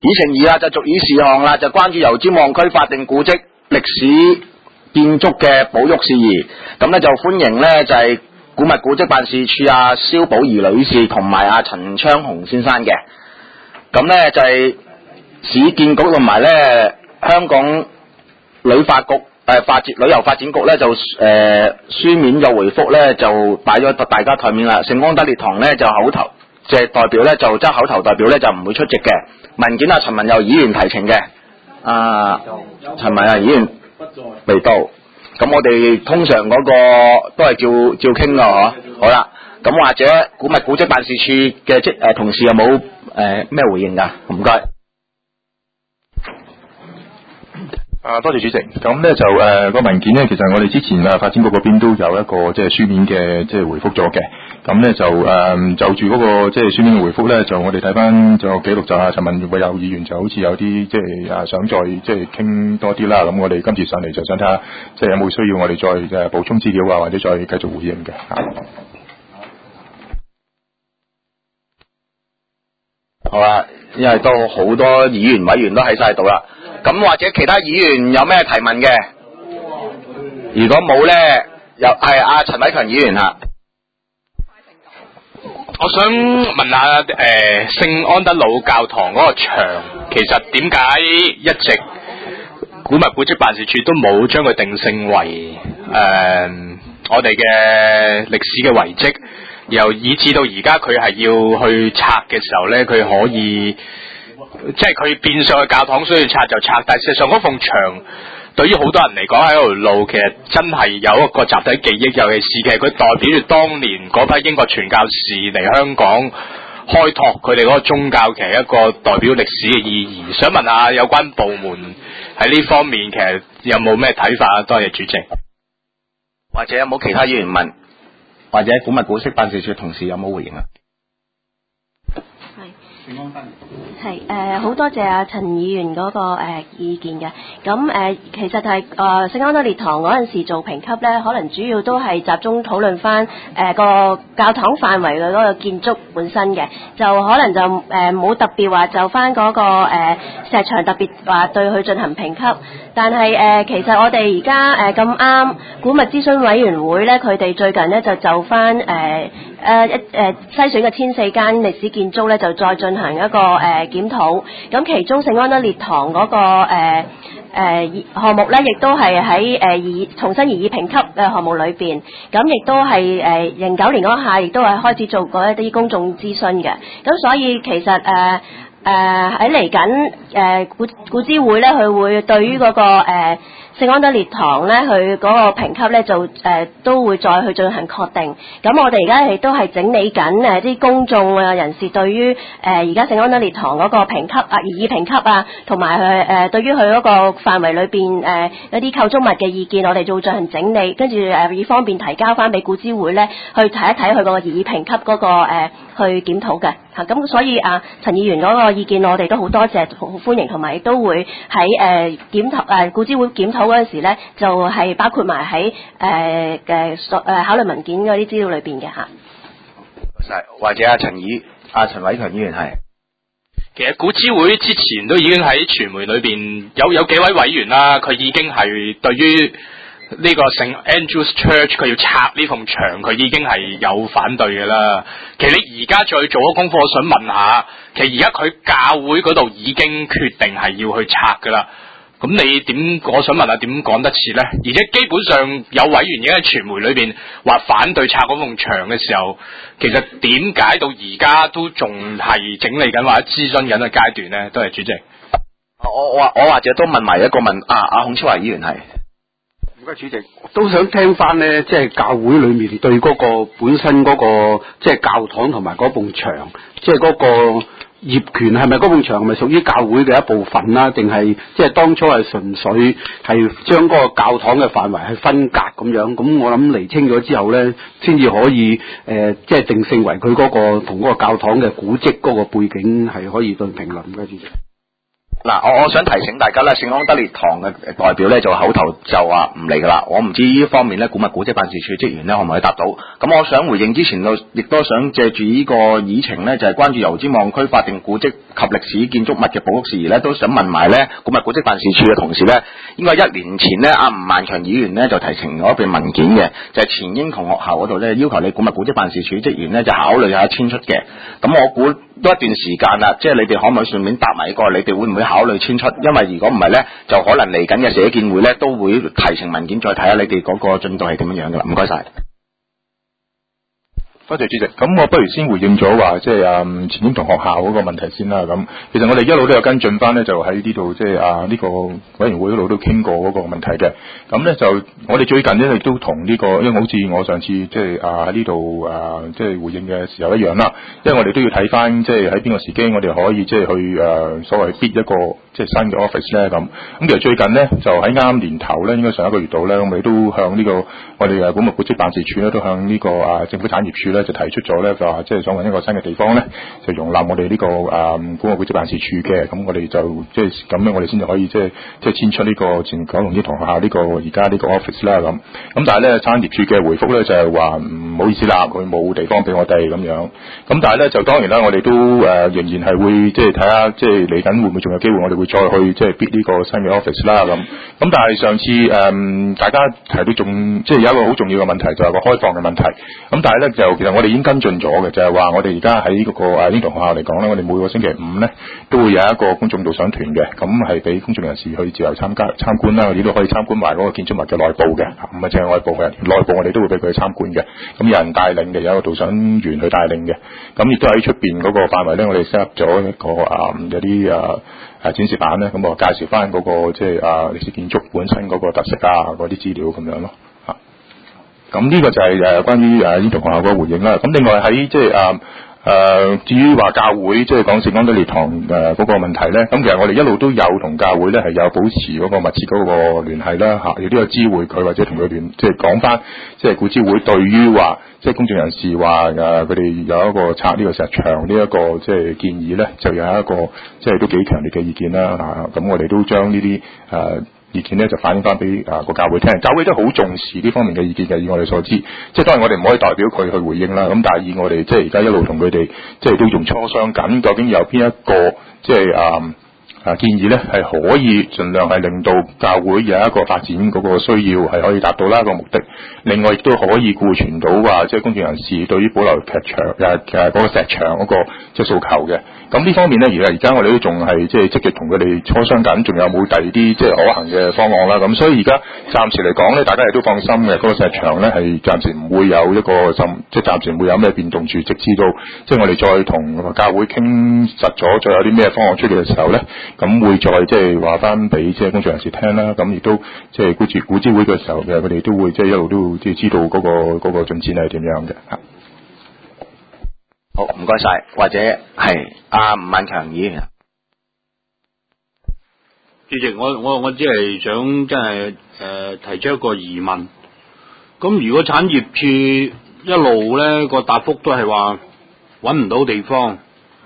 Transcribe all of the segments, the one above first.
程2就續議事項啦，就關注油尖旺區法定古蹟歷史建築嘅保育事宜。咁咧就歡迎咧就係古物古蹟辦事處蕭寶儀女士同埋陳昌雄先生嘅。咁咧就係市建局同埋咧香港旅發局旅遊發展局咧就書面嘅回覆咧就擺咗大家台面啦。聖安德烈堂咧就口頭即係代表咧就即係口頭代表咧就唔會出席嘅。文件陳文佑議員提呈嘅，陳文佑議員未到。咁我哋通常嗰個都係照傾㗎嗬。好啦，咁或者古物古蹟辦事處嘅同事有冇咩回應㗎？唔該。 多謝主席。咁咧就個文件咧，其實我哋之前發展局嗰邊都有一個即係書面嘅即係回覆咗嘅。咁咧就住嗰個即係書面嘅回覆咧，就我哋睇翻就記錄就陳文佑議員就好似有啲即係想再即係傾多啲啦。咁我哋今次上嚟就想睇下即係有冇需要我哋再補充資料或者再繼續回應嘅。 好啦，因為都好多議員委員都喺晒度啦。咁或者其他議員有咩提問嘅？如果冇咧，又係陳偉強議員嚇。 我想問下聖安德魯教堂嗰個牆，其實點解一直古物古蹟辦事處都冇將佢定性為我哋嘅歷史嘅遺蹟，又以至到而家佢係要去拆嘅時候咧，佢可以即係佢變相嘅教堂需要拆就拆，但係事實上嗰埲牆對於好多人嚟講喺嗰條路其實真係有一個集體記憶，尤其是其實佢代表住當年嗰批英國傳教士嚟香港開拓佢哋嗰個宗教，其實一個代表歷史嘅意義。想問下有關部門喺呢方面其實有冇咩睇法啊？多謝主席。 或者有冇其他議員問，或者古物古蹟辦事處同事有冇回應啊？ 係好多謝陳議員嗰個意見嘅。咁其實係聖安德烈堂嗰陣時做評級咧，可能主要都係集中討論翻個教堂範圍嘅嗰個建築本身嘅，就可能就冇特別話就翻嗰個石牆特別話對佢進行評級。但係其實我哋而家咁啱古物諮詢委員會咧，佢哋最近咧就翻篩選嘅14間歷史建築咧，就再進行一個檢討。咁其中聖安德烈堂嗰個項目咧，亦都係喺重新擬議評級嘅項目裏邊。咁亦都係09年嗰下，亦都係開始做過一啲公眾諮詢嘅。咁所以其實喺嚟緊古諮會咧，佢會對於嗰個聖安德烈堂咧，佢嗰個評級咧就都會再去進行確定。咁我哋而家亦都係整理緊啲公眾人士對於而家聖安德烈堂嗰個評級擬議評級同埋佢對於佢嗰個範圍裏邊一啲構築物嘅意見，我哋就會進行整理，跟住以方便提交翻俾古諮會咧去睇一睇佢個擬議評級嗰個去檢討嘅。咁所以陳議員嗰個意見我哋都好多謝，好歡迎，同埋亦都會喺檢討古諮會檢討嗰陣時咧，就係包括埋喺考慮文件嗰啲資料裏邊嘅嚇。 或者陳偉強議員係。 其實古諮會之前都已經喺傳媒裏邊有幾位委員啦，佢已經係對於呢個聖 Andrew's Church 佢要拆呢埲牆，佢已經係有反對嘅啦。其實你而家再做咗功課，我想問下，其實而家佢教會嗰度已經決定係要去拆噶啦。咁你我想問下點講得切呢？而且基本上有委員已經喺傳媒裏邊話反對拆嗰埲牆嘅時候，其實點解到而家都仲係整理緊或者諮詢緊嘅階段呢？多謝主席。 我或者都問埋一個問孔超華議員係。 唔該主席，都想聽翻呢，即係教會裏面對嗰個本身嗰個即係教堂同埋嗰埲牆，即係嗰個業權係咪嗰埲牆係咪屬於教會嘅一部分啦？定係即係當初係純粹係將嗰個教堂嘅範圍係分隔咁樣？咁我諗釐清咗之後咧，先至可以即係定性為佢嗰個同嗰個教堂嘅古蹟嗰個背景係可以對評論嘅主席。 嗱，我想提醒大家咧，聖安德烈堂嘅代表咧就口頭就話唔嚟噶啦，我唔知呢方面咧古物古蹟辦事處職員咧可唔可以答到？咁我想回應之前亦都想借住呢個議程咧，就係關注油尖旺區法定古蹟及歷史建築物嘅保育事宜咧，都想問埋咧古物古蹟辦事處嘅同事咧，應該1年前咧，阿吳萬強議員咧就提呈咗一份文件嘅，就係前英同學校嗰度咧要求你古物古蹟辦事處職員咧就考慮下遷出嘅。咁我估都一段時間啦，即係你哋可唔可以順便答埋呢個？你哋會唔會考慮遷出？因為如果唔係咧，就可能嚟緊嘅社建會咧都會提呈文件，再睇下你哋嗰個進度係點樣樣噶啦。唔該晒。 多謝主席，咁我不如先回應咗話，即係前英同學校嗰個問題先啦。咁其實我哋一路都有跟進翻咧，就喺呢度即係呢個委員會嗰度都傾過嗰個問題嘅。咁咧就我哋最近咧亦都同呢個，因為好似我上次即係喺呢度即係回應嘅時候一樣啦。因為我哋都要睇翻即係喺邊個時機，我哋可以即係去所謂 bid 一個即係新嘅 office 咧咁。咁其實最近咧就喺啱年頭咧，應該上一個月度咧，我哋都向呢個我哋古物古蹟辦事處咧，都向呢個政府產業署咧就提出咗咧，就話即係想揾一個新嘅地方咧，就容納我哋呢個古物古蹟辦事處嘅。咁我哋就即係咁樣，我哋先至可以即係遷出呢個前九龍英同學校呢個而家呢個 office 啦咁。咁但係咧產業署嘅回覆咧就係話唔好意思啦，佢冇地方俾我哋咁樣。咁但係咧就當然啦，我哋都仍然係會即係睇下即係嚟緊會唔會仲有機會，我哋會再去即係 bid 呢個新嘅 office 啦咁。咁但係上次大家提到仲即係有一個好重要嘅問題，就係個開放嘅問題。咁但係咧就其實我哋已經跟進咗嘅，就係話我哋而家喺嗰個英同學校嚟講咧，我哋每個星期五咧都會有一個公眾導賞團嘅，咁係俾公眾人士去自由參觀啦，我哋都可以參觀埋嗰個建築物嘅內部嘅，唔係淨係外部嘅，內部我哋都會俾佢去參觀嘅。咁有人帶領嘅，有一個導賞員去帶領嘅。咁亦都喺出邊嗰個範圍咧，我哋 set up 咗一個有啲展示板咧，咁我介紹翻嗰個即係歷史建築本身嗰個特色嗰啲資料咁樣咯。咁呢個就係關於英同學校嗰個回應啦。咁另外喺即係至於話教會即係講聖安德烈堂嗰個問題咧，咁其實我哋一路都有同教會咧係有保持嗰個密切嗰個聯繫啦嚇，亦都有知會佢或者同佢即係講翻，即係古諮會對於話即係公眾人士話佢哋有一個拆呢個石牆呢一個即係建議咧，就有一個即係都幾強烈嘅意見啦嚇。咁我哋都將呢啲意見咧就反映翻俾個教會聽，教會都好重視呢方面嘅意見嘅。以我哋所知，即係當然我哋唔可以代表佢去回應啦。咁但係以我哋即係而家一路同佢哋即係都仲磋商緊，究竟有邊一個即係建議咧係可以盡量係令到教會有一個發展嗰個需要係可以達到啦個目的。另外亦都可以顧全到話即係公眾人士對於保留劇場嗰個石牆嗰個即係訴求嘅。咁呢方面咧，而家我哋都仲係即係積極同佢哋磋商緊，仲有冇第二啲即係可行嘅方案啦。咁所以而家暫時嚟講咧，大家亦都放心嘅，嗰個石牆咧係暫時唔會有一個即係暫時唔會有咩變動住，直至到即係我哋再同教會傾實咗，再有啲咩方案出嚟嘅時候咧，咁會再即係話翻俾即係公眾人士聽啦。咁亦都即係古諮會嘅時候嘅，佢哋都會即係一路都即係知道嗰個進展係點樣嘅嚇。 好，唔該晒，或者係吳萬強議員。 主席，我只係想真係提出一個疑問。咁如果產業處一路咧個答覆都係話揾唔到地方，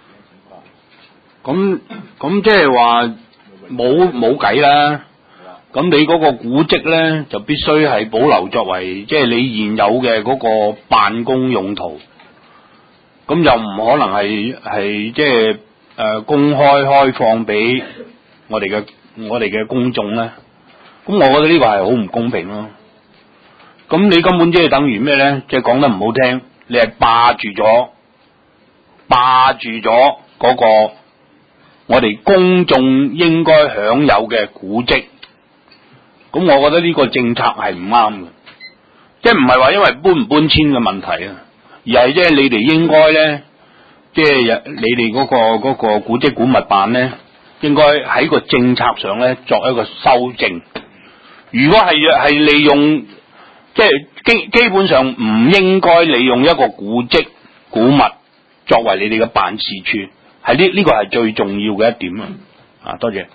咁即係話冇計啦。咁你嗰個古蹟咧就必須係保留作為即係你現有嘅嗰個辦公用途。咁又唔可能係即係公開放俾我哋嘅公眾咧？咁我覺得呢個係好唔公平咯。咁你根本即係等於咩咧？即係講得唔好聽，你係霸住咗嗰個我哋公眾應該享有嘅古蹟。咁我覺得呢個政策係唔啱嘅，即係唔係話因為搬唔搬遷嘅問題啊。而係即係你哋應該咧，即係你哋嗰個古蹟古物辦咧，應該喺個政策上咧作一個修正。如果係利用，即係基本上唔應該利用一個古蹟古物作為你哋嘅辦事處，係呢個係最重要嘅一點啊！多謝。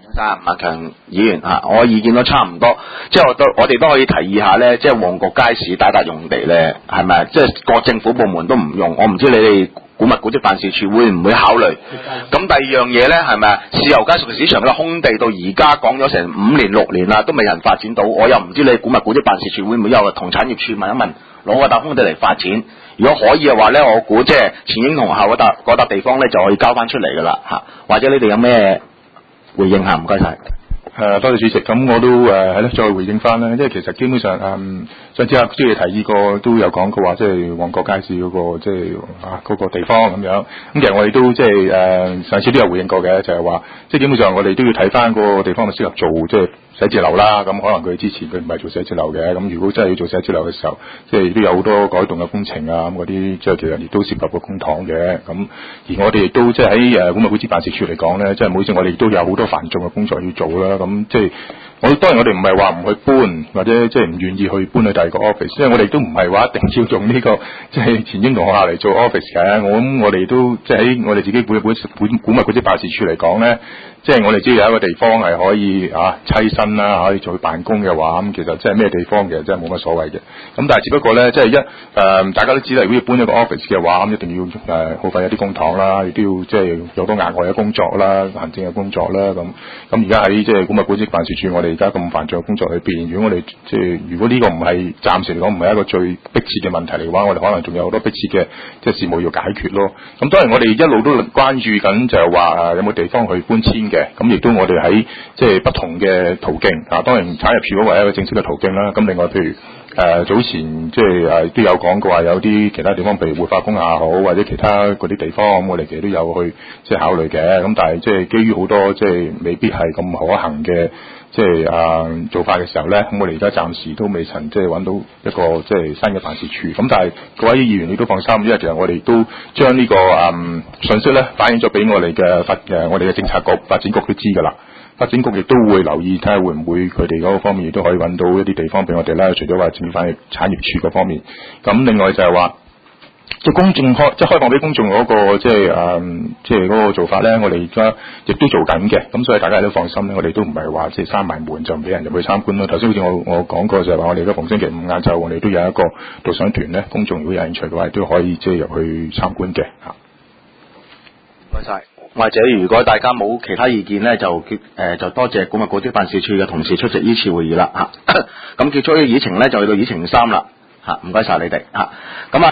吳萬強議員我意見都差唔多，即係我哋都可以提議下咧，即係旺角街市打笪用地咧，係咪？即係各政府部門都唔用，我唔知你哋古物古蹟辦事處會唔會考慮？咁第二樣嘢咧係咪啊？豉油街熟市場嘅空地到而家講咗成5年6年啦，都未人發展到，我又唔知你古物古蹟辦事處會唔會有同產業處問一問，攞個笪空地嚟發展？如果可以嘅話咧，我估即係前英同後嗰笪地方咧就可以交翻出嚟噶啦嚇，或者你哋有咩回應下？唔該晒。 多謝主席，咁我都係咧再回應翻啦，因為其實基本上上次阿朱爺提議過都有講過話，即係旺角街市嗰個即係嗰個地方咁樣，咁其實我哋都即係上次都有回應過嘅，就係話即係基本上我哋都要睇翻嗰個地方咪適合做即係寫字樓啦，咁可能佢之前佢唔係做寫字樓嘅，咁如果真係要做寫字樓嘅時候，即係都有好多改動嘅工程啊，咁嗰啲即係其實亦都涉及個公帑嘅，咁而我哋亦都即係喺古物古蹟辦事處嚟講咧，即係每次我哋亦都有好多繁重嘅工作要做啦，咁即係當然我哋唔係話唔去搬，或者即係唔願意去搬去第二個 office， 因為我哋都唔係話一定要用呢個即係前英同學校嚟做 office 嘅，我哋都即係喺我哋自己古物古蹟辦事處嚟講咧。即係我哋只要有一個地方係可以棲身啦，可以做辦公嘅話，咁其實即係咩地方其實真係冇乜所謂嘅。咁但係只不過咧，即係大家都知道，如果要搬一個 office 嘅話，咁一定要耗費一啲公帑啦，亦都要即係有多額外嘅工作啦、行政嘅工作啦。咁而家喺即係古物古蹟辦事處，我哋而家咁繁重嘅工作裏邊，如果我哋即係如果呢個唔係暫時嚟講唔係一個最迫切嘅問題嚟嘅話，我哋可能仲有好多迫切嘅即係事務要解決咯。咁當然我哋一路都關注緊就係話有冇地方去搬遷。咁亦都我哋喺即係不同嘅途徑當然產業處嗰個係一個正式嘅途徑啦。咁另外譬如早前即係都有講過話有啲其他地方，譬如活化工廈好，或者其他嗰啲地方，咁我哋其實都有去即係考慮嘅。咁但係即係基於好多即係未必係咁可行嘅即係做法嘅時候咧，咁我哋而家暫時都未曾即係揾到一個即係新嘅辦事處。咁但係各位議員你都放心，因為其實我哋都將呢個信息咧反映咗俾我哋嘅我哋嘅政策局發展局都知㗎啦。發展局亦都會留意睇下會唔會佢哋嗰個方面亦都可以揾到一啲地方俾我哋啦。除咗話政府產業處嗰方面，咁另外就係話即係開放俾公眾嗰個即係嗰個做法咧，我哋而家亦都做緊嘅。咁所以大家都放心咧，我哋都唔係話即係閂埋門就唔俾人入去參觀咯。頭先好似我講過就係話，我哋而家逢星期五晏晝我哋都有一個導賞團咧，公眾如果有興趣嘅話，都可以即係入去參觀嘅嚇。 唔該晒。或者如果大家冇其他意見咧，就多謝古物古蹟辦事處嘅同事出席呢次會議啦嚇。咁結束呢個議程咧，就去到議程3啦嚇。唔該晒你哋嚇。咁